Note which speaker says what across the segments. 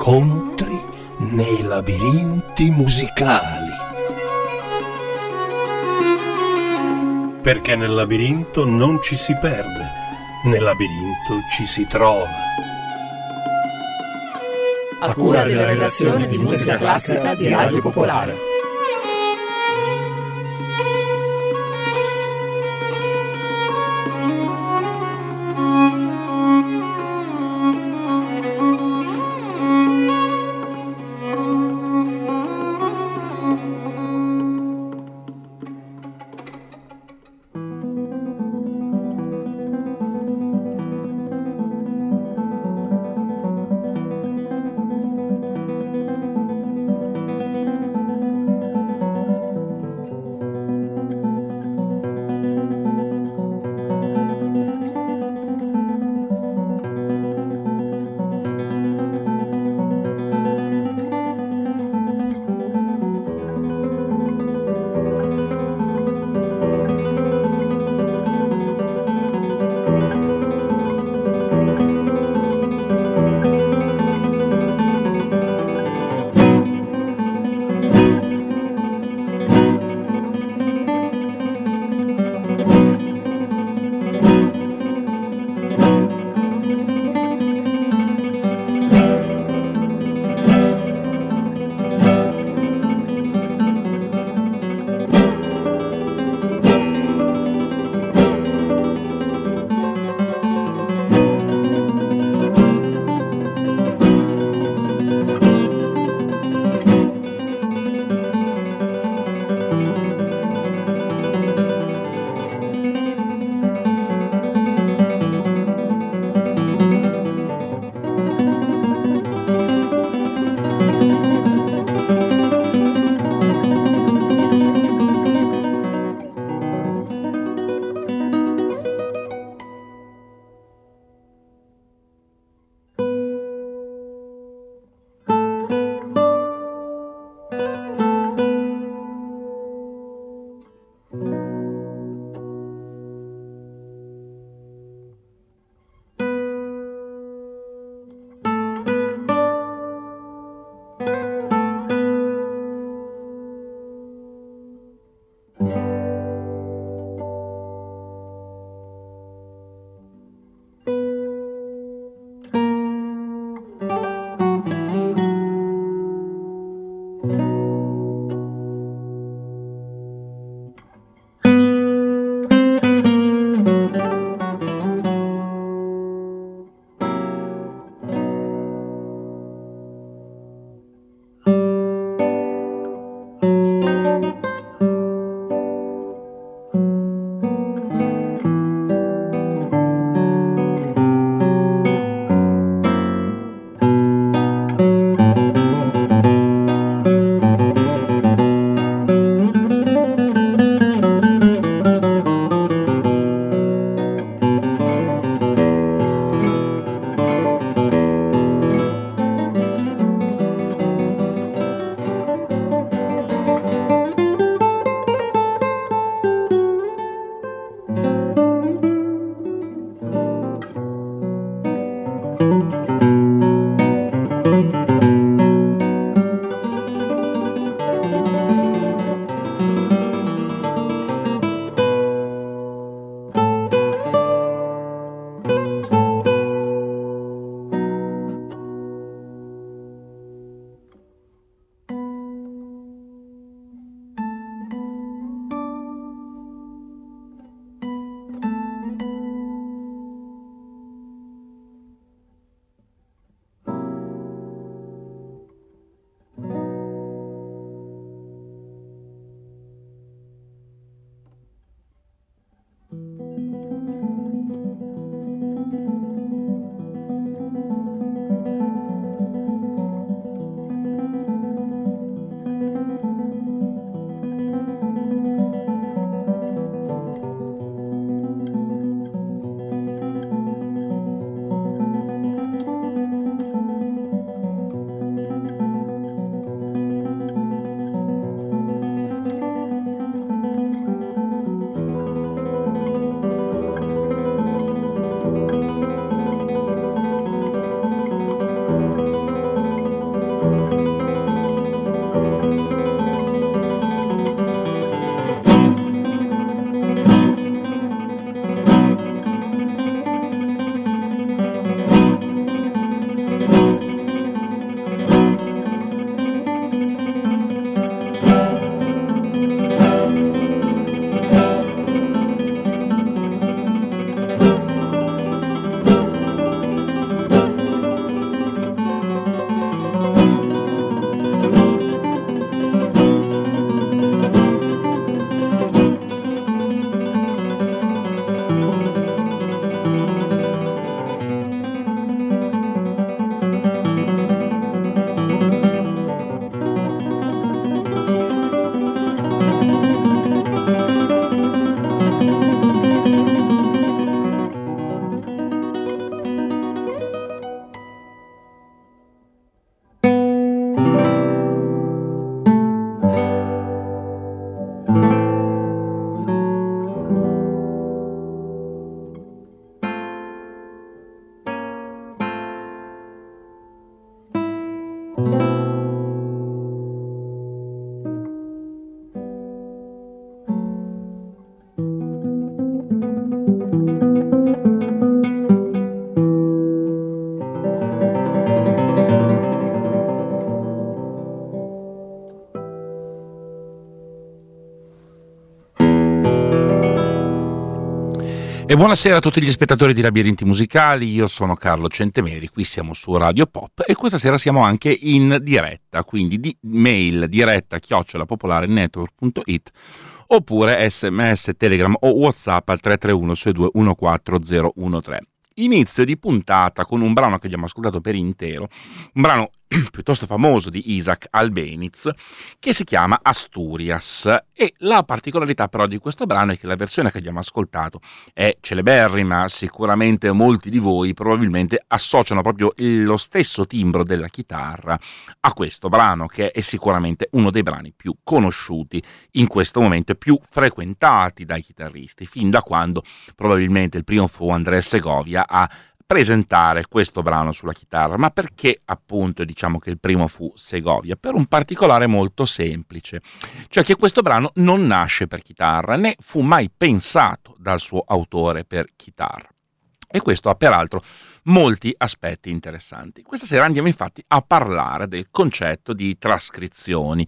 Speaker 1: incontri nei labirinti musicali. Perché nel labirinto non ci si perde, nel labirinto ci si trova.
Speaker 2: A cura della redazione di musica classica di Radio Popolare.
Speaker 3: E buonasera a tutti gli spettatori di Labirinti Musicali, io sono Carlo Centemeri, qui siamo su Radio Pop e questa sera siamo anche in diretta, quindi di mail diretta@popolarenetwork.it oppure SMS, Telegram o WhatsApp al 331 62 14 013. Inizio di puntata con un brano che abbiamo ascoltato per intero, un brano piuttosto famoso di Isaac Albeniz che si chiama Asturias, e la particolarità però di questo brano è che la versione che abbiamo ascoltato è celeberrima. Sicuramente molti di voi probabilmente associano proprio lo stesso timbro della chitarra a questo brano, che è sicuramente uno dei brani più conosciuti in questo momento e più frequentati dai chitarristi, fin da quando probabilmente il primo fu Andrés Segovia a presentare questo brano sulla chitarra. Ma perché appunto diciamo che il primo fu Segovia? Per un particolare molto semplice, cioè che questo brano non nasce per chitarra, né fu mai pensato dal suo autore per chitarra. E questo ha peraltro molti aspetti interessanti. Questa sera andiamo infatti a parlare del concetto di trascrizioni,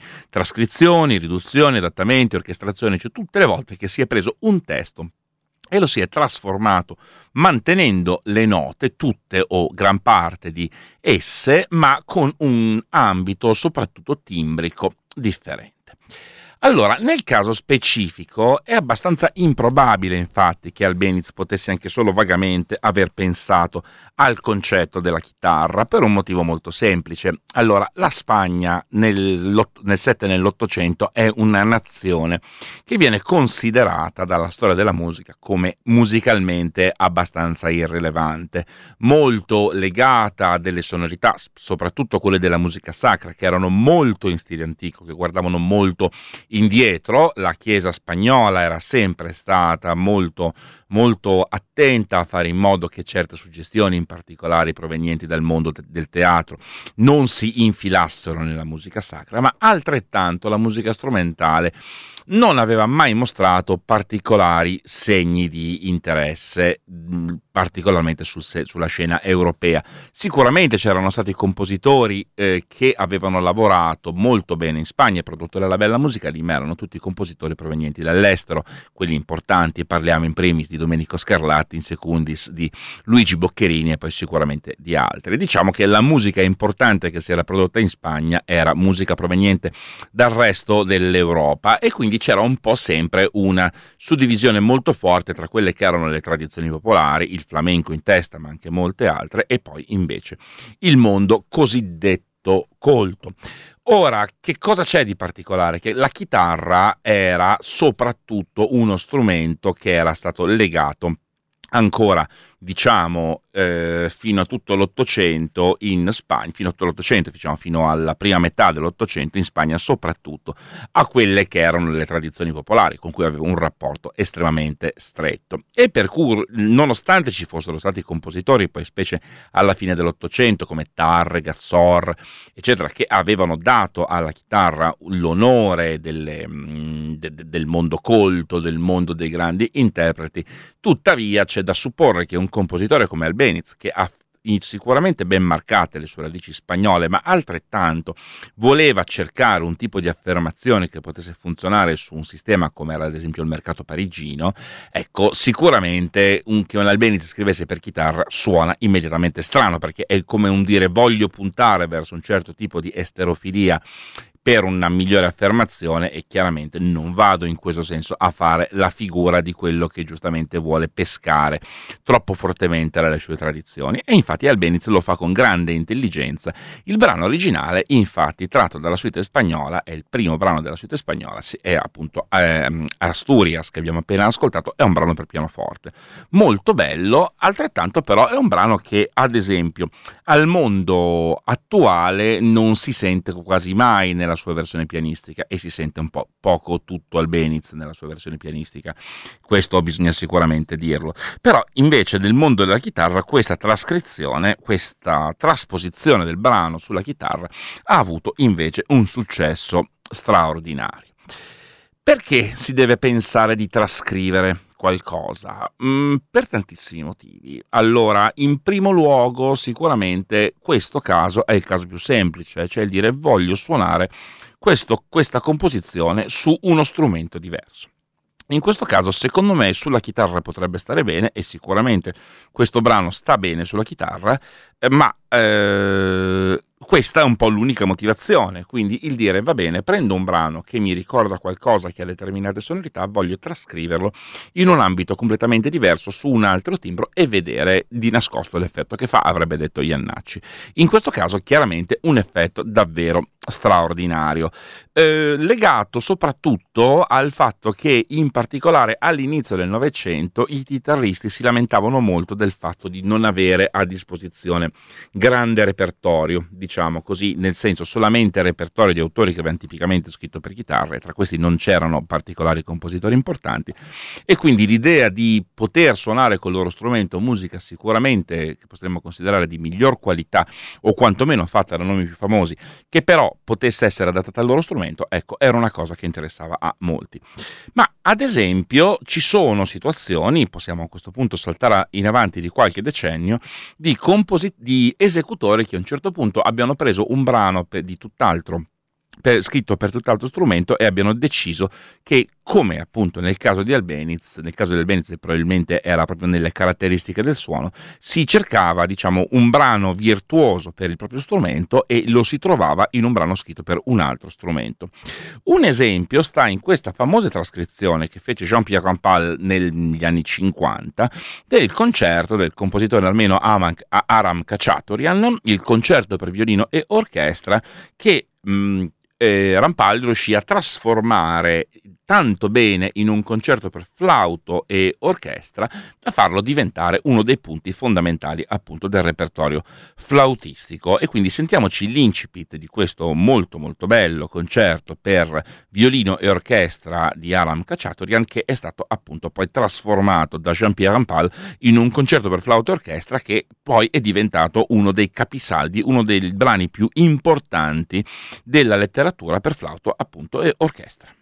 Speaker 3: riduzioni, adattamenti, orchestrazioni, cioè tutte le volte che si è preso un testo e lo si è trasformato mantenendo le note, tutte o gran parte di esse, ma con un ambito soprattutto timbrico differente. Allora, nel caso specifico è abbastanza improbabile infatti che Albeniz potesse anche solo vagamente aver pensato al concetto della chitarra, per un motivo molto semplice. Allora, la Spagna nel 7 e nell'800 è una nazione che viene considerata dalla storia della musica come musicalmente abbastanza irrilevante, molto legata a delle sonorità, soprattutto quelle della musica sacra, che erano molto in stile antico, che guardavano molto indietro. La Chiesa spagnola era sempre stata molto attenta a fare in modo che certe suggestioni, in particolare provenienti dal mondo del teatro, non si infilassero nella musica sacra, ma altrettanto la musica strumentale non aveva mai mostrato particolari segni di interesse, particolarmente sulla scena europea. Sicuramente c'erano stati compositori che avevano lavorato molto bene in Spagna e prodotto della bella musica lì, ma erano tutti compositori provenienti dall'estero, quelli importanti, e parliamo in primis di Domenico Scarlatti, in secundis di Luigi Boccherini e poi sicuramente di altri. Diciamo che la musica importante che si era prodotta in Spagna era musica proveniente dal resto dell'Europa, e quindi c'era un po' sempre una suddivisione molto forte tra quelle che erano le tradizioni popolari, il flamenco in testa, ma anche molte altre, e poi invece il mondo cosiddetto colto. Ora, che cosa c'è di particolare? Che la chitarra era soprattutto uno strumento che era stato legato ancora, diciamo, fino a tutto l'Ottocento in Spagna, fino alla prima metà dell'Ottocento in Spagna, soprattutto a quelle che erano le tradizioni popolari, con cui aveva un rapporto estremamente stretto. E per cui, nonostante ci fossero stati compositori, poi specie alla fine dell'Ottocento, come Tárrega, Sor, eccetera, che avevano dato alla chitarra l'onore del mondo colto, del mondo dei grandi interpreti, tuttavia c'è da supporre che un compositore come Albeniz, che ha sicuramente ben marcate le sue radici spagnole, ma altrettanto voleva cercare un tipo di affermazione che potesse funzionare su un sistema come era ad esempio il mercato parigino, ecco, sicuramente che un Albeniz scrivesse per chitarra suona immediatamente strano, perché è come un dire voglio puntare verso un certo tipo di esterofilia per una migliore affermazione, e chiaramente non vado in questo senso a fare la figura di quello che giustamente vuole pescare troppo fortemente dalle sue tradizioni, e infatti Albeniz lo fa con grande intelligenza. Il brano originale, infatti, tratto dalla suite spagnola, è il primo brano della suite spagnola, è appunto Asturias, che abbiamo appena ascoltato, è un brano per pianoforte molto bello, altrettanto però è un brano che ad esempio al mondo attuale non si sente quasi mai nella sua versione pianistica, e si sente un po' poco tutto Albeniz nella sua versione pianistica, questo bisogna sicuramente dirlo. Però invece nel mondo della chitarra questa trascrizione, questa trasposizione del brano sulla chitarra ha avuto invece un successo straordinario. Perché si deve pensare di trascrivere qualcosa? Per tantissimi motivi. Allora, in primo luogo, sicuramente questo caso è il caso più semplice, cioè il dire voglio suonare questa composizione su uno strumento diverso. In questo caso, secondo me, sulla chitarra potrebbe stare bene, e sicuramente questo brano sta bene sulla chitarra, ma questa è un po' l'unica motivazione, quindi il dire va bene, prendo un brano che mi ricorda qualcosa, che ha determinate sonorità, voglio trascriverlo in un ambito completamente diverso, su un altro timbro, e vedere di nascosto l'effetto che fa, avrebbe detto Iannacci. In questo caso chiaramente un effetto davvero straordinario, legato soprattutto al fatto che in particolare all'inizio del Novecento i chitarristi si lamentavano molto del fatto di non avere a disposizione grande repertorio, diciamo così, nel senso solamente repertorio di autori che avevano tipicamente scritto per chitarra, e tra questi non c'erano particolari compositori importanti, e quindi l'idea di poter suonare col loro strumento musica sicuramente che potremmo considerare di miglior qualità, o quantomeno fatta da nomi più famosi, che però potesse essere adattata al loro strumento, ecco, era una cosa che interessava a molti. Ma ad esempio ci sono situazioni, possiamo a questo punto saltare in avanti di qualche decennio, di esecutori che a un certo punto abbiano preso un brano di tutt'altro, scritto per tutt'altro strumento, e abbiano deciso che, come appunto nel caso di Albéniz probabilmente era proprio nelle caratteristiche del suono, si cercava, diciamo, un brano virtuoso per il proprio strumento e lo si trovava in un brano scritto per un altro strumento. Un esempio sta in questa famosa trascrizione che fece Jean-Pierre Rampal negli anni 50 del concerto del compositore armeno Aram Khachaturian, il concerto per violino e orchestra, che Rampal riuscì a trasformare tanto bene in un concerto per flauto e orchestra da farlo diventare uno dei punti fondamentali appunto del repertorio flautistico. E quindi sentiamoci l'incipit di questo molto molto bello concerto per violino e orchestra di Aram Khachaturian, che è stato appunto poi trasformato da Jean-Pierre Rampal in un concerto per flauto e orchestra, che poi è diventato uno dei capisaldi, uno dei brani più importanti della letteratura per flauto appunto e orchestra.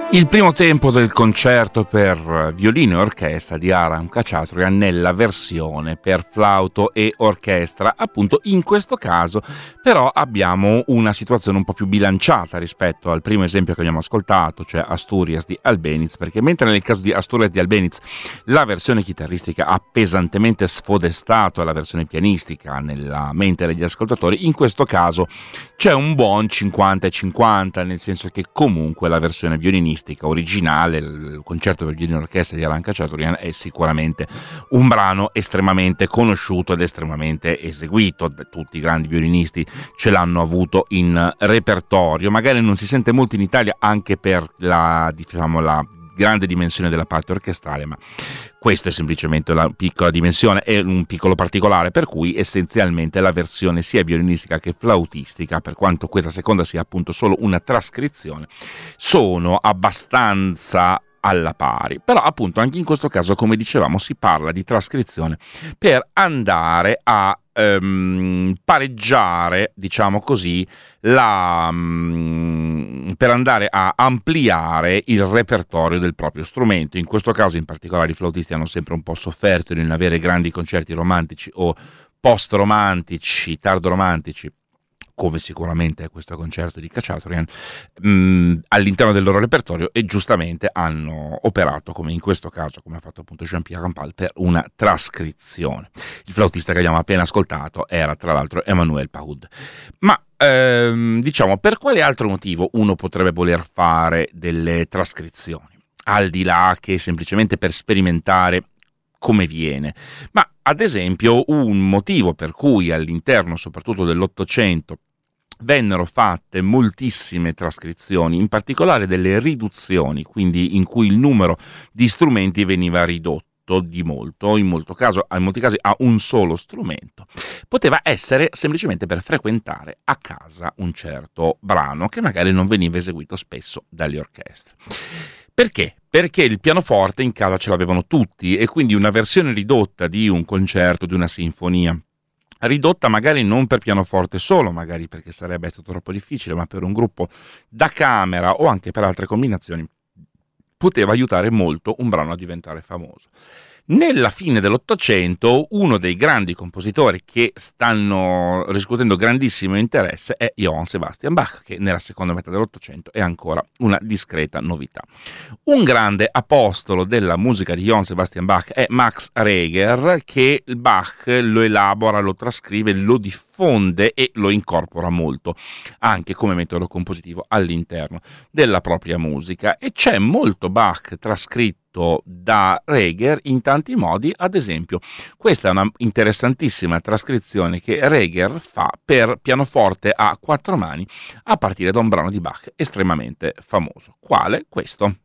Speaker 3: Il primo tempo del concerto per violino e orchestra di Aram Khachaturian nella versione per flauto e orchestra. Appunto, in questo caso però abbiamo una situazione un po' più bilanciata rispetto al primo esempio che abbiamo ascoltato, cioè Asturias di Albéniz, perché mentre nel caso di Asturias di Albéniz la versione chitarristica ha pesantemente sfodestato la versione pianistica nella mente degli ascoltatori, in questo caso c'è un buon 50-50, nel senso che comunque la versione violinistica originale, il concerto per violino e orchestra di Aram Khachaturian, è sicuramente un brano estremamente conosciuto ed estremamente eseguito. Tutti i grandi violinisti ce l'hanno avuto in repertorio, magari non si sente molto in Italia anche per la grande dimensione della parte orchestrale, ma questo è semplicemente una piccola dimensione e un piccolo particolare, per cui essenzialmente la versione sia violinistica che flautistica, per quanto questa seconda sia appunto solo una trascrizione, sono abbastanza alla pari. Però appunto anche in questo caso, come dicevamo, si parla di trascrizione per andare a pareggiare, diciamo così, per andare a ampliare il repertorio del proprio strumento. In questo caso in particolare i flautisti hanno sempre un po' sofferto di non avere grandi concerti romantici o post-romantici, tardo-romantici, come sicuramente è questo concerto di Khachaturian, all'interno del loro repertorio, e giustamente hanno operato, come in questo caso, come ha fatto appunto Jean-Pierre Rampal, per una trascrizione. Il flautista che abbiamo appena ascoltato era tra l'altro Emmanuel Paoud. Ma diciamo, per quale altro motivo uno potrebbe voler fare delle trascrizioni, al di là che semplicemente per sperimentare come viene? Ma ad esempio un motivo per cui all'interno soprattutto dell'Ottocento vennero fatte moltissime trascrizioni, in particolare delle riduzioni, quindi in cui il numero di strumenti veniva ridotto di molto, in molti casi a un solo strumento, poteva essere semplicemente per frequentare a casa un certo brano che magari non veniva eseguito spesso dalle orchestre. Perché? Perché il pianoforte in casa ce l'avevano tutti, e quindi una versione ridotta di un concerto, di una sinfonia, ridotta magari non per pianoforte solo, magari perché sarebbe stato troppo difficile, ma per un gruppo da camera o anche per altre combinazioni, poteva aiutare molto un brano a diventare famoso. Nella fine dell'Ottocento uno dei grandi compositori che stanno riscuotendo grandissimo interesse è Johann Sebastian Bach, che nella seconda metà dell'Ottocento è ancora una discreta novità. Un grande apostolo della musica di Johann Sebastian Bach è Max Reger, che Bach lo elabora, lo trascrive, lo diffonde e lo incorpora molto anche come metodo compositivo all'interno della propria musica, e c'è molto Bach trascritto da Reger in tanti modi. Ad esempio, questa è una interessantissima trascrizione che Reger fa per pianoforte a quattro mani a partire da un brano di Bach estremamente famoso. Quale? Questo.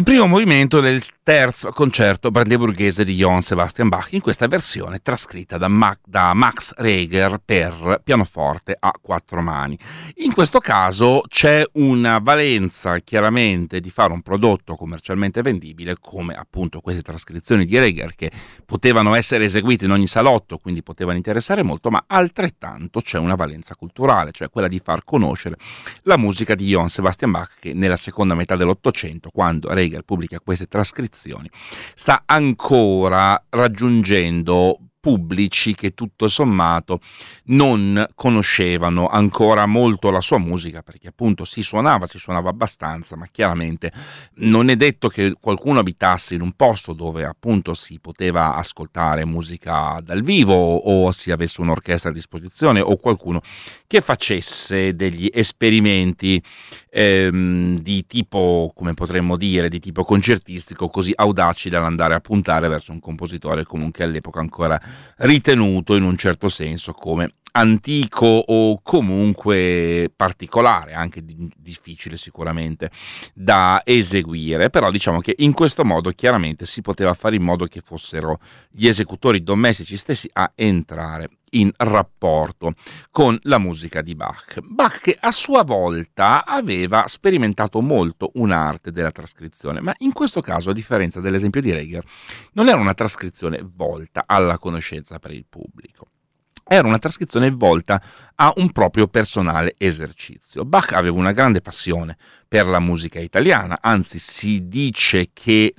Speaker 3: primo movimento del terzo concerto brandeburghese di Johann Sebastian Bach, in questa versione trascritta da Max Reger per pianoforte a quattro mani. In questo caso c'è una valenza chiaramente di fare un prodotto commercialmente vendibile, come appunto queste trascrizioni di Reger, che potevano essere eseguite in ogni salotto, quindi potevano interessare molto, ma altrettanto c'è una valenza culturale, cioè quella di far conoscere la musica di Johann Sebastian Bach, che nella seconda metà dell'Ottocento, quando Reger pubblica queste trascrizioni, sta ancora raggiungendo pubblici che tutto sommato non conoscevano ancora molto la sua musica, perché appunto si suonava abbastanza, ma chiaramente non è detto che qualcuno abitasse in un posto dove appunto si poteva ascoltare musica dal vivo, o si avesse un'orchestra a disposizione, o qualcuno che facesse degli esperimenti di tipo, come potremmo dire, di tipo concertistico, così audaci da andare a puntare verso un compositore comunque all'epoca ancora ritenuto in un certo senso come antico o comunque particolare, anche difficile sicuramente da eseguire. Però diciamo che in questo modo chiaramente si poteva fare in modo che fossero gli esecutori domestici stessi a entrare in rapporto con la musica di Bach. Bach, che a sua volta aveva sperimentato molto un'arte della trascrizione, ma in questo caso, a differenza dell'esempio di Reger, non era una trascrizione volta alla conoscenza per il pubblico. Era una trascrizione volta a un proprio personale esercizio. Bach aveva una grande passione per la musica italiana, anzi si dice che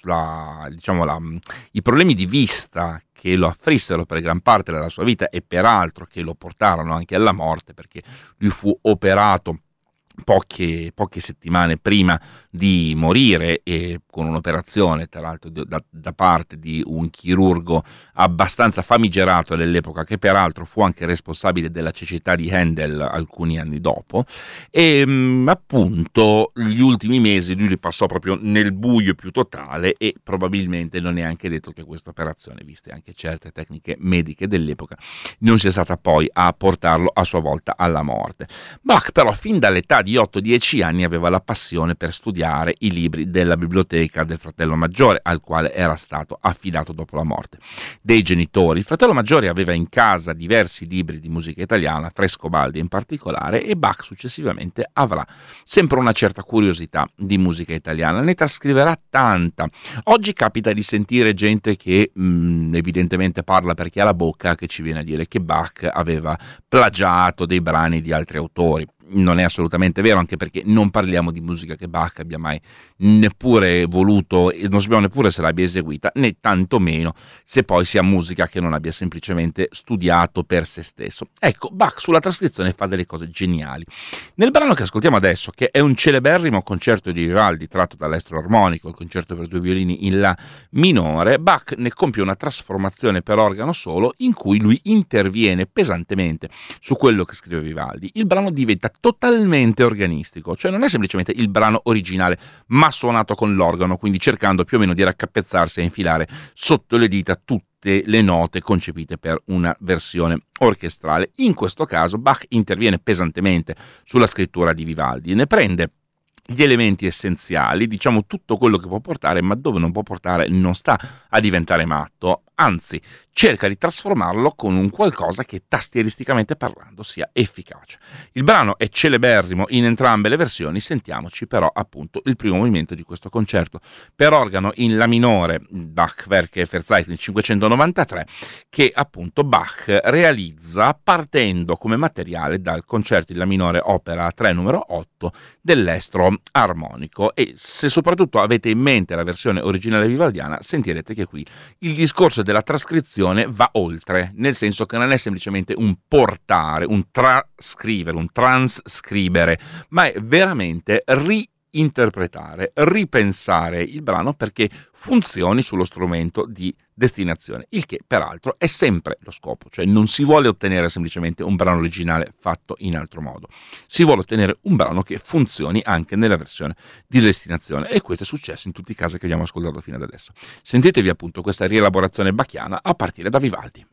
Speaker 3: i problemi di vista che lo afflissero per gran parte della sua vita, e peraltro che lo portarono anche alla morte, perché lui fu operato poche settimane prima di morire, e con un'operazione tra l'altro da parte di un chirurgo abbastanza famigerato dell'epoca, che peraltro fu anche responsabile della cecità di Handel alcuni anni dopo. E appunto gli ultimi mesi lui li passò proprio nel buio più totale, e probabilmente non è anche detto che questa operazione, viste anche certe tecniche mediche dell'epoca, non sia stata poi a portarlo a sua volta alla morte. Bach però fin dall'età di 8-10 anni aveva la passione per studiare i libri della biblioteca del fratello maggiore, al quale era stato affidato dopo la morte dei genitori. Il fratello maggiore aveva in casa diversi libri di musica italiana, Frescobaldi in particolare, e Bach successivamente avrà sempre una certa curiosità di musica italiana, ne trascriverà tanta. Oggi capita di sentire gente che evidentemente parla perché ha la bocca, che ci viene a dire che Bach aveva plagiato dei brani di altri autori. Non è assolutamente vero, anche perché non parliamo di musica che Bach abbia mai neppure voluto, e non sappiamo neppure se l'abbia eseguita, né tantomeno se poi sia musica che non abbia semplicemente studiato per se stesso. Ecco, Bach sulla trascrizione fa delle cose geniali. Nel brano che ascoltiamo adesso, che è un celeberrimo concerto di Vivaldi tratto dall'estro armonico, il concerto per due violini in La minore, Bach ne compie una trasformazione per organo solo, in cui lui interviene pesantemente su quello che scrive Vivaldi. Il brano diventa totalmente organistico, cioè non è semplicemente il brano originale ma suonato con l'organo, quindi cercando più o meno di raccapezzarsi e infilare sotto le dita tutte le note concepite per una versione orchestrale. In questo caso Bach interviene pesantemente sulla scrittura di Vivaldi e ne prende gli elementi essenziali, diciamo tutto quello che può portare, ma dove non può portare non sta a diventare matto, anzi cerca di trasformarlo con un qualcosa che tastieristicamente parlando sia efficace. Il brano è celeberrimo in entrambe le versioni, sentiamoci però appunto il primo movimento di questo concerto per organo in La minore, Bach-Werke Verzeichnis 593, che appunto Bach realizza partendo come materiale dal concerto in La minore opera 3 numero 8 dell'estro armonico. E se soprattutto avete in mente la versione originale vivaldiana, sentirete che qui il discorso della trascrizione va oltre, nel senso che non è semplicemente un portare, un trascrivere, un transcribere, ma è veramente reinterpretare, ripensare il brano perché funzioni sullo strumento di destinazione, il che peraltro è sempre lo scopo, cioè non si vuole ottenere semplicemente un brano originale fatto in altro modo, si vuole ottenere un brano che funzioni anche nella versione di destinazione, e questo è successo in tutti i casi che abbiamo ascoltato fino ad adesso. Sentitevi appunto questa rielaborazione bacchiana a partire da Vivaldi.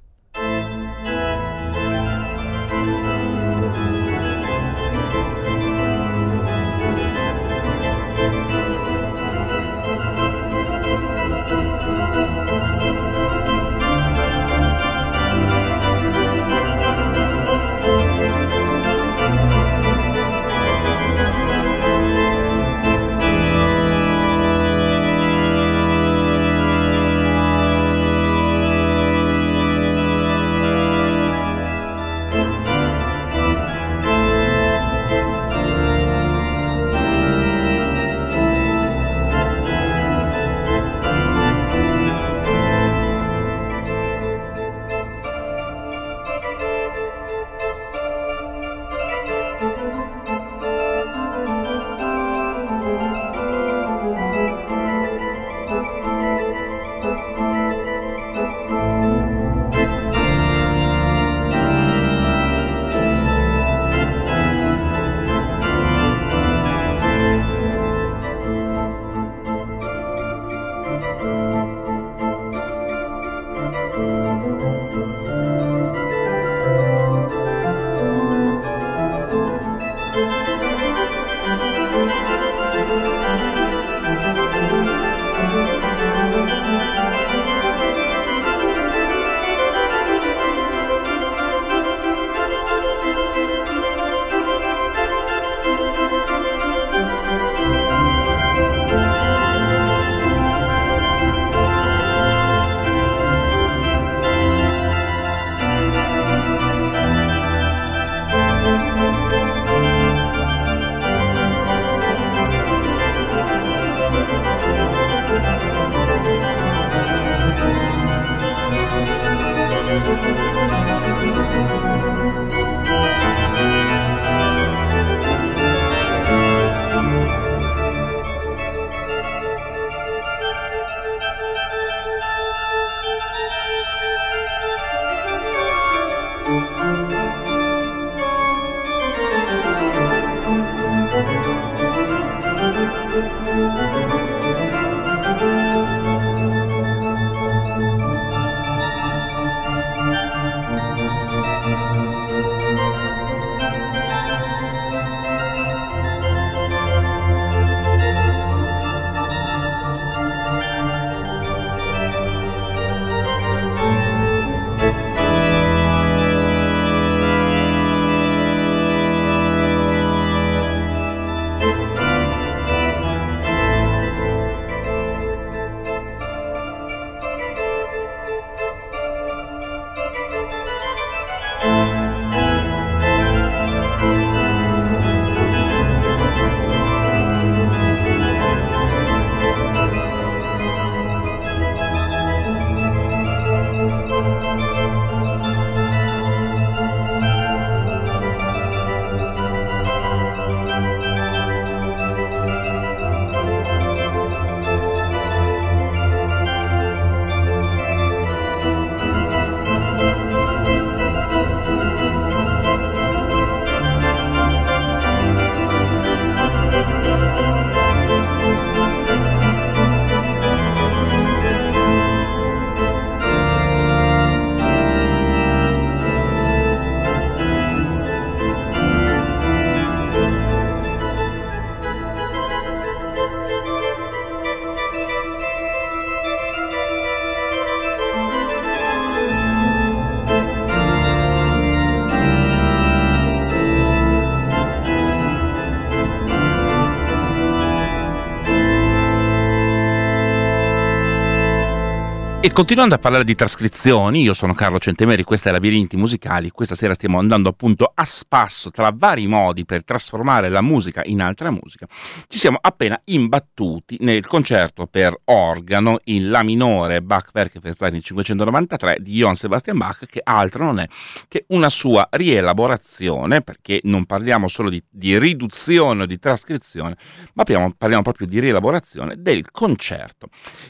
Speaker 3: E continuando a parlare di trascrizioni, io sono Carlo Centemeri, questa è Labirinti Musicali. Questa sera stiamo andando appunto a spasso tra vari modi per trasformare la musica in altra musica. Ci siamo appena imbattuti nel concerto per organo in La minore Bach-Werke für Seiten 593 di Johann Sebastian Bach, che altro non è che una sua rielaborazione, perché non parliamo solo di riduzione o di trascrizione, ma parliamo proprio di rielaborazione del concerto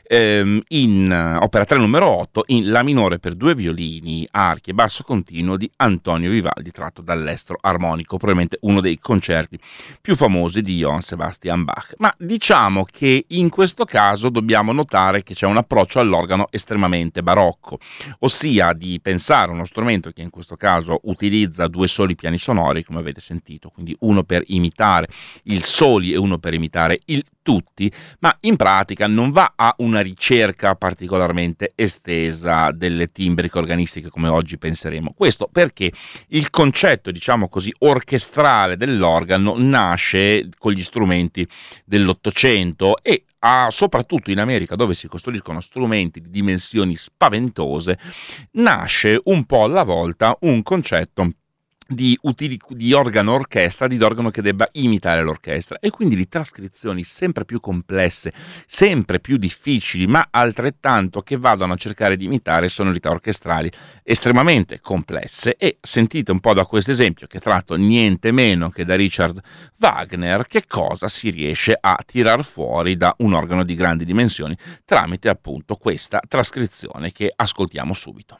Speaker 3: in opera 3 numero 8 in La minore per 2 violini, archi e basso continuo di Antonio Vivaldi, tratto dall'Estro armonico, probabilmente uno dei concerti più famosi di Johann Sebastian Bach. Ma diciamo che in questo caso dobbiamo notare che c'è un approccio all'organo estremamente barocco, ossia di pensare a uno strumento che in questo caso utilizza 2 soli piani sonori, come avete sentito, quindi uno per imitare il soli e uno per imitare il tutti, ma in pratica non va a una ricerca particolarmente estesa delle timbriche organistiche come oggi penseremo. Questo perché il concetto, diciamo così, orchestrale dell'organo nasce con gli strumenti dell'Ottocento e soprattutto in America, dove si costruiscono strumenti di dimensioni spaventose, nasce un po' alla volta un concetto di organo orchestra, di organo che debba imitare l'orchestra, e quindi di trascrizioni sempre più complesse, sempre più difficili, ma altrettanto che vadano a cercare di imitare sonorità orchestrali estremamente complesse. E sentite un po' da questo esempio, che tratto niente meno che da Richard Wagner, che cosa si riesce a tirar fuori da un organo di grandi dimensioni tramite appunto questa trascrizione che ascoltiamo subito.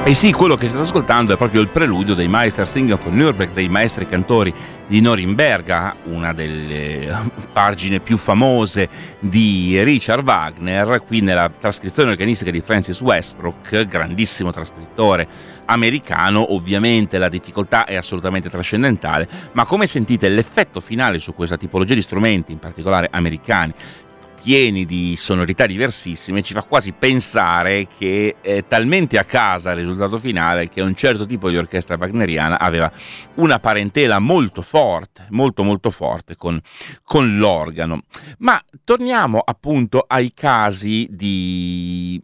Speaker 3: E sì, quello che state ascoltando è proprio il preludio dei Meistersingen von Nürnberg, dei maestri cantori di Norimberga, una delle pagine più famose di Richard Wagner, qui nella trascrizione organistica di Francis Westbrook, grandissimo trascrittore americano. Ovviamente la difficoltà è assolutamente trascendentale, ma come sentite l'effetto finale su questa tipologia di strumenti, in particolare americani, pieni di sonorità diversissime, ci fa quasi pensare che è talmente a casa il risultato finale che un certo tipo di orchestra wagneriana aveva una parentela molto forte, molto forte con l'organo. Ma torniamo appunto ai casi di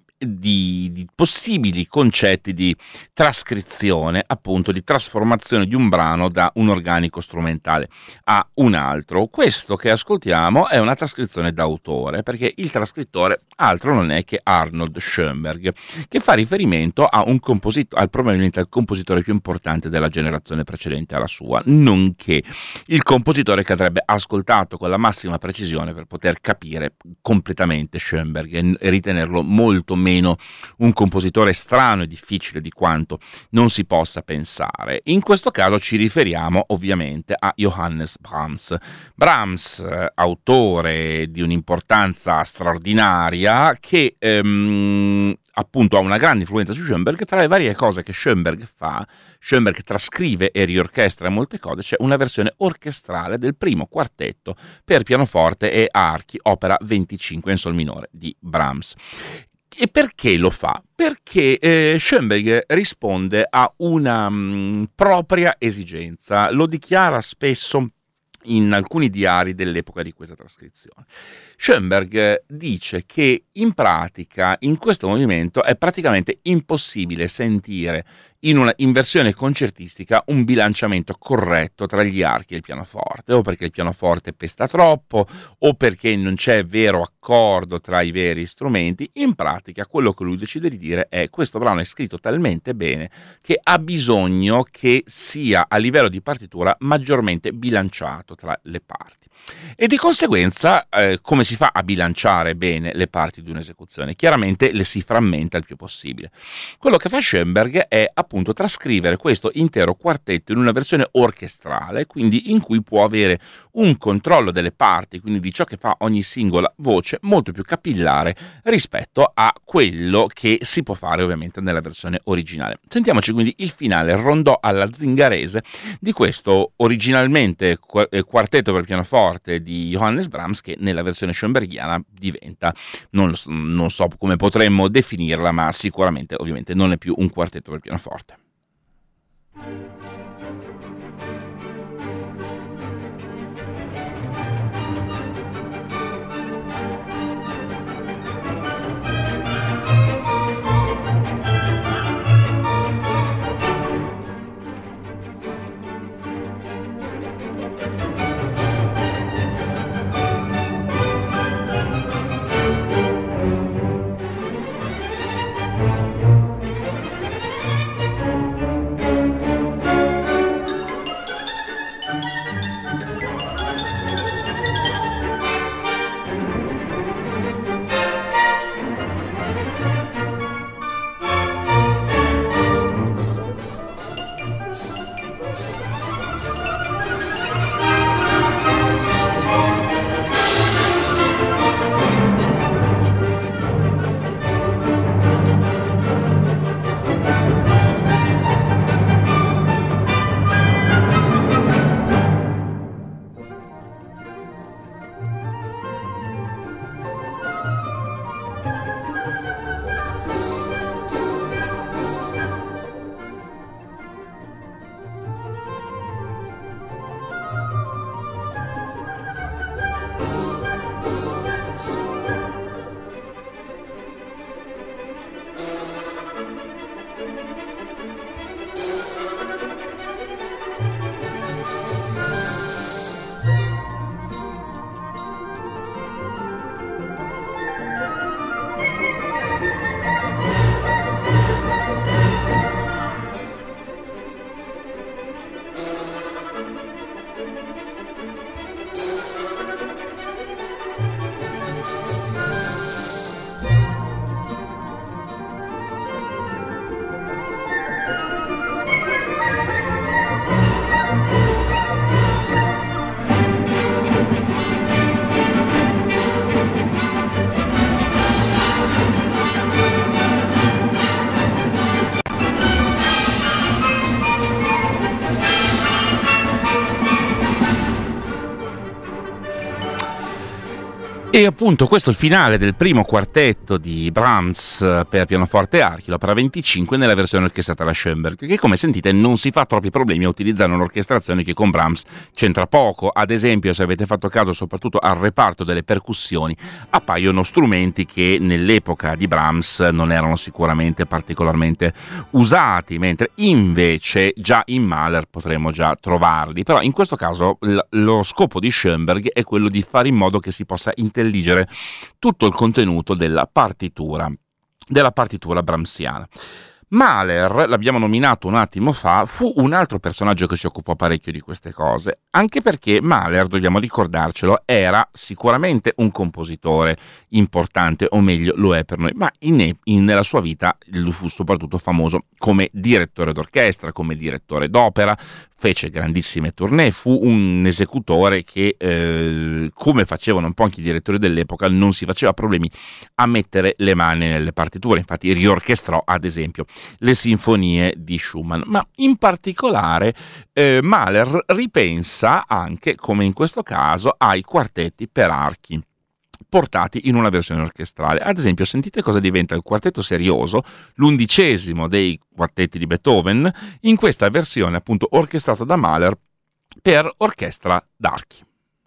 Speaker 3: possibili concetti di trascrizione, appunto di trasformazione di un brano da un organico strumentale a un altro. Questo che ascoltiamo è una trascrizione d'autore, perché il trascrittore altro non è che Arnold Schoenberg, che fa riferimento a un compositore, probabilmente al compositore più importante della generazione precedente alla sua, nonché il compositore che avrebbe ascoltato con la massima precisione per poter capire completamente Schoenberg e ritenerlo molto meno un compositore strano e difficile di quanto non si possa pensare. In questo caso ci riferiamo ovviamente a Johannes Brahms. Brahms, autore di un'importanza straordinaria, che appunto ha una grande influenza su Schoenberg. Tra le varie cose che Schoenberg fa, Schoenberg trascrive e riorchestra molte cose. C'è una versione orchestrale del primo quartetto per pianoforte e archi, opera 25 in sol minore di Brahms. E perché lo fa? Perché Schoenberg risponde a una propria esigenza, lo dichiara spesso in alcuni diari dell'epoca di questa trascrizione. Schoenberg dice che in pratica in questo movimento è praticamente impossibile sentire in versione concertistica un bilanciamento corretto tra gli archi e il pianoforte, o perché il pianoforte pesta troppo o perché non c'è vero accordo tra i veri strumenti. In pratica quello che lui decide di dire è: questo brano è scritto talmente bene che ha bisogno che sia a livello di partitura maggiormente bilanciato tra le parti. E di conseguenza come si fa a bilanciare bene le parti di un'esecuzione? Chiaramente le si frammenta il più possibile. Quello che fa Schoenberg è appunto trascrivere questo intero quartetto in una versione orchestrale, quindi in cui può avere un controllo delle parti, quindi di ciò che fa ogni singola voce, molto più capillare rispetto a quello che si può fare ovviamente nella versione originale. Sentiamoci quindi il finale rondò alla zingarese di questo originalmente quartetto per pianoforte di Johannes Brahms, che nella versione schoenbergiana diventa, non so come potremmo definirla, ma sicuramente ovviamente non è più un quartetto per pianoforte. E appunto questo è il finale del primo quartetto di Brahms per pianoforte e archi, l'opera 25 nella versione orchestrata da Schoenberg, che come sentite non si fa troppi problemi a utilizzare un'orchestrazione che con Brahms c'entra poco. Ad esempio, se avete fatto caso soprattutto al reparto delle percussioni, appaiono strumenti che nell'epoca di Brahms non erano sicuramente particolarmente usati, mentre invece già in Mahler potremmo già trovarli. Però in questo caso lo scopo di Schoenberg è quello di fare in modo che si possa intelligere tutto il contenuto della partitura brahmsiana. Mahler, l'abbiamo nominato un attimo fa, fu un altro personaggio che si occupò parecchio di queste cose, anche perché Mahler, dobbiamo ricordarcelo, era sicuramente un compositore importante, o meglio lo è per noi, ma nella sua vita fu soprattutto famoso come direttore d'orchestra, come direttore d'opera, fece grandissime tournée, fu un esecutore che, come facevano un po' anche i direttori dell'epoca, non si faceva problemi a mettere le mani nelle partiture. Infatti riorchestrò ad esempio le sinfonie di Schumann, ma in particolare Mahler ripensa anche, come in questo caso, ai quartetti per archi portati in una versione orchestrale. Ad esempio, sentite cosa diventa il quartetto serioso, l'11° dei quartetti di Beethoven, in questa versione appunto orchestrata da Mahler per orchestra d'archi.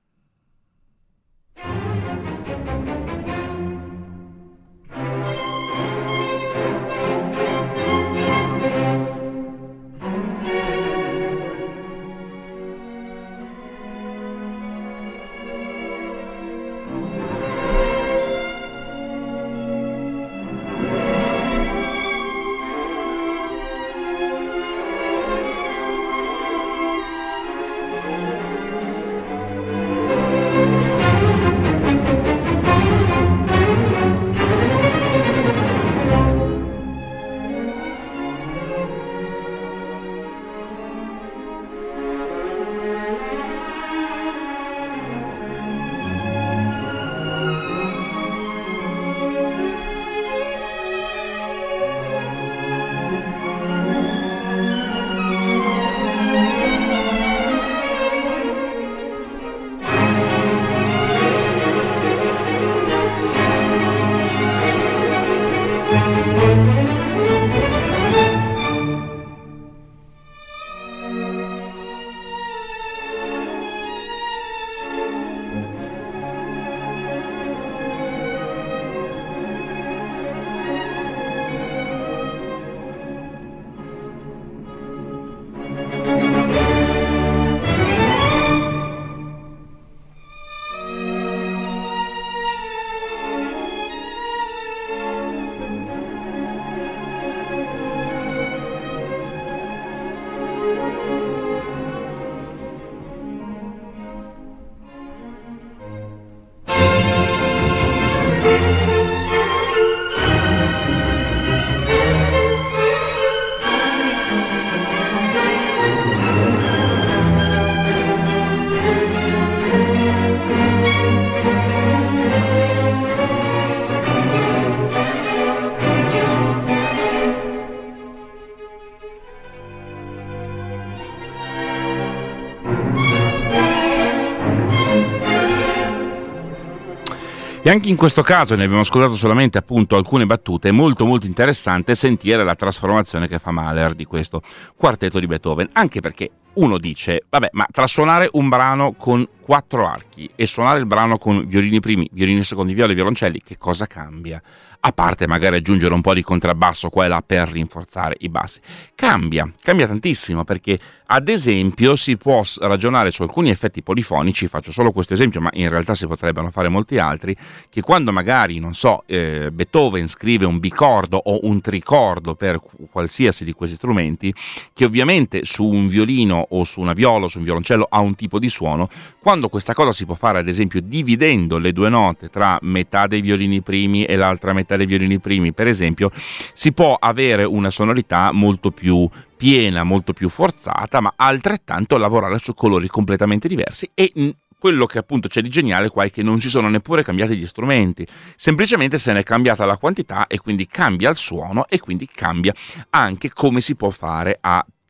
Speaker 3: E anche in questo caso, ne abbiamo ascoltato solamente appunto alcune battute, è molto molto interessante sentire la trasformazione che fa Mahler di questo quartetto di Beethoven, anche perché uno dice, vabbè, ma tra suonare un brano con 4 archi e suonare il brano con violini primi, violini secondi, viole e violoncelli, che cosa cambia? A parte magari aggiungere un po' di contrabbasso qua e là per rinforzare i bassi. Cambia tantissimo, perché ad esempio si può ragionare su alcuni effetti polifonici, faccio solo questo esempio, ma in realtà si potrebbero fare molti altri, che quando magari, non so, Beethoven scrive un bicordo o un tricordo per qualsiasi di questi strumenti, che ovviamente su un violino o su una viola o su un violoncello ha un tipo di suono, quando questa cosa si può fare ad esempio dividendo le due note tra metà dei violini primi e l'altra metà dei violini primi, per esempio, si può avere una sonorità molto più piena, molto più forzata, ma altrettanto lavorare su colori completamente diversi. E quello che appunto c'è di geniale qua è che non si sono neppure cambiati gli strumenti, semplicemente se ne è cambiata la quantità e quindi cambia il suono e quindi cambia anche come si può fare a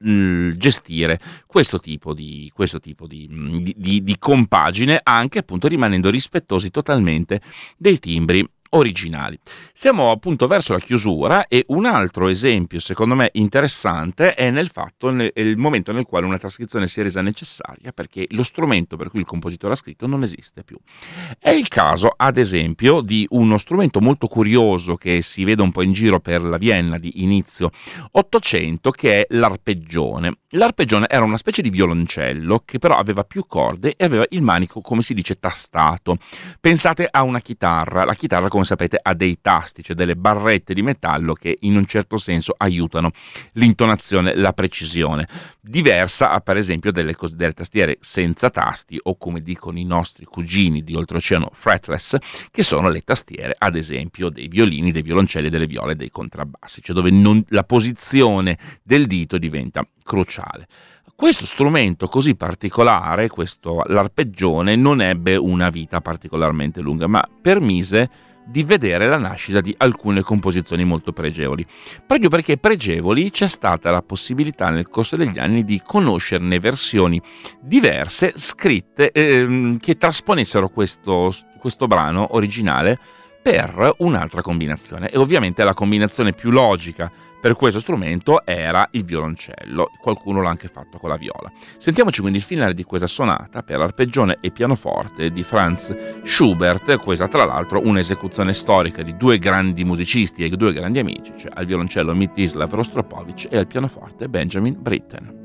Speaker 3: gestire questo tipo di compagine, anche appunto rimanendo rispettosi totalmente dei timbri originali. Siamo appunto verso la chiusura e un altro esempio secondo me interessante è il momento nel quale una trascrizione si è resa necessaria perché lo strumento per cui il compositore ha scritto non esiste più. È il caso ad esempio di uno strumento molto curioso che si vede un po' in giro per la Vienna di inizio 800 che è l'arpeggione. L'arpeggione era una specie di violoncello che però aveva più corde e aveva il manico, come si dice, tastato. Pensate a una chitarra. La chitarra, come sapete, ha dei tasti, cioè delle barrette di metallo che in un certo senso aiutano l'intonazione, la precisione. Diversa, per esempio, delle tastiere senza tasti o, come dicono i nostri cugini di oltreoceano, fretless, che sono le tastiere, ad esempio, dei violini, dei violoncelli, delle viole, dei contrabbassi, cioè dove la posizione del dito diventa cruciale. Questo strumento così particolare, l'arpeggione, non ebbe una vita particolarmente lunga, ma permise di vedere la nascita di alcune composizioni molto pregevoli. Proprio perché pregevoli c'è stata la possibilità nel corso degli anni di conoscerne versioni diverse, scritte, che trasponessero questo brano originale per un'altra combinazione. E ovviamente la combinazione più logica per questo strumento era il violoncello, qualcuno l'ha anche fatto con la viola. Sentiamoci quindi il finale di questa sonata per arpeggione e pianoforte di Franz Schubert, questa tra l'altro un'esecuzione storica di due grandi musicisti e due grandi amici, cioè al violoncello Mstislav Rostropovich e al pianoforte Benjamin Britten.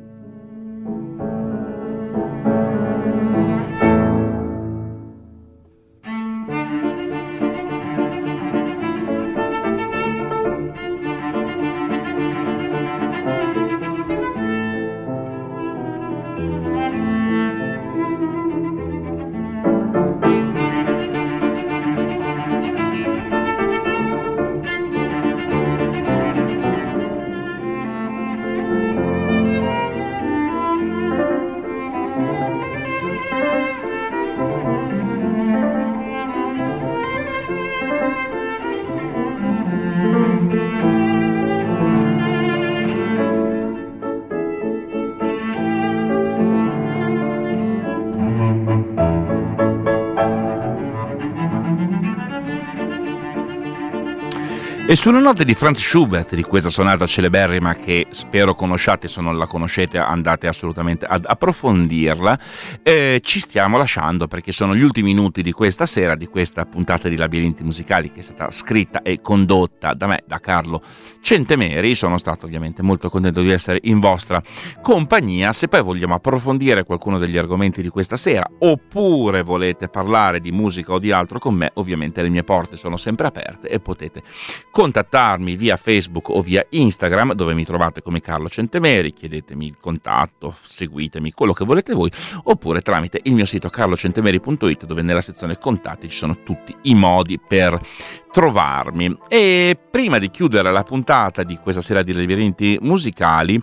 Speaker 3: E sulle note di Franz Schubert, di questa sonata celeberrima che spero conosciate, se non la conoscete andate assolutamente ad approfondirla, ci stiamo lasciando perché sono gli ultimi minuti di questa sera, di questa puntata di Labirinti Musicali che è stata scritta e condotta da me, da Carlo Centemeri. Sono stato ovviamente molto contento di essere in vostra compagnia. Se poi vogliamo approfondire qualcuno degli argomenti di questa sera oppure volete parlare di musica o di altro con me, ovviamente le mie porte sono sempre aperte e potete contattarmi via Facebook o via Instagram, dove mi trovate come Carlo Centemeri. Chiedetemi il contatto, seguitemi, quello che volete voi, oppure tramite il mio sito carlocentemeri.it, dove nella sezione contatti ci sono tutti i modi per trovarmi. E prima di chiudere la puntata di questa sera di Labirinti Musicali,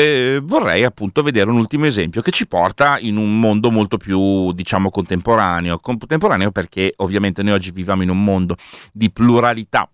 Speaker 3: vorrei appunto vedere un ultimo esempio che ci porta in un mondo molto più, diciamo, contemporaneo perché ovviamente noi oggi viviamo in un mondo di pluralità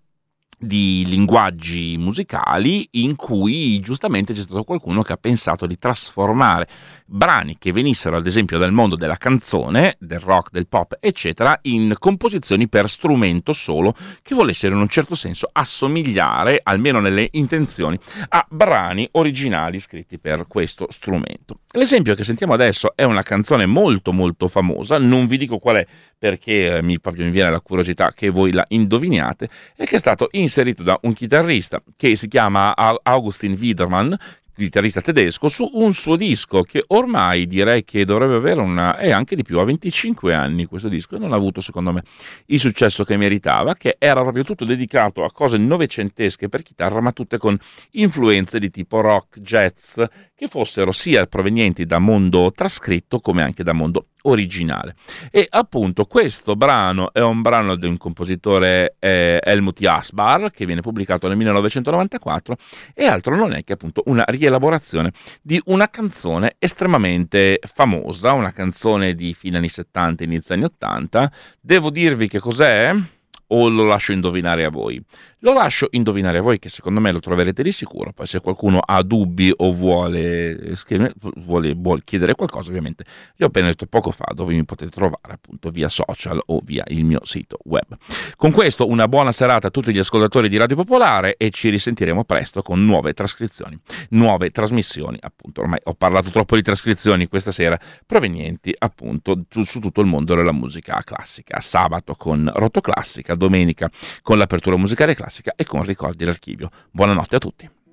Speaker 3: di linguaggi musicali, in cui giustamente c'è stato qualcuno che ha pensato di trasformare brani che venissero ad esempio dal mondo della canzone, del rock, del pop eccetera, in composizioni per strumento solo, che volessero in un certo senso assomigliare, almeno nelle intenzioni, a brani originali scritti per questo strumento. L'esempio che sentiamo adesso è una canzone molto molto famosa, non vi dico qual è perché proprio mi viene la curiosità che voi la indoviniate, e che è stato inserito da un chitarrista che si chiama Augustin Widermann, chitarrista tedesco, su un suo disco che ormai direi che dovrebbe avere e anche di più, a 25 anni questo disco, e non ha avuto secondo me il successo che meritava, che era proprio tutto dedicato a cose novecentesche per chitarra, ma tutte con influenze di tipo rock, jazz, che fossero sia provenienti da mondo trascritto come anche da mondo originale. E appunto questo brano è un brano di un compositore Helmut Jasbar, che viene pubblicato nel 1994, e altro non è che appunto una rielaborazione di una canzone estremamente famosa, una canzone di fine anni 70, inizio anni 80. Devo dirvi che cos'è? O lo lascio indovinare a voi? Lo lascio indovinare a voi, che secondo me lo troverete di sicuro. Poi se qualcuno ha dubbi o vuole chiedere qualcosa, ovviamente vi ho appena detto poco fa dove mi potete trovare, appunto via social o via il mio sito web. Con questo una buona serata a tutti gli ascoltatori di Radio Popolare e ci risentiremo presto con nuove trasmissioni, appunto ormai ho parlato troppo di trascrizioni questa sera, provenienti appunto su tutto il mondo della musica classica. Sabato con Rotoclassica, domenica con l'apertura musicale classica e con Ricordi d'Archivio. Buonanotte a tutti.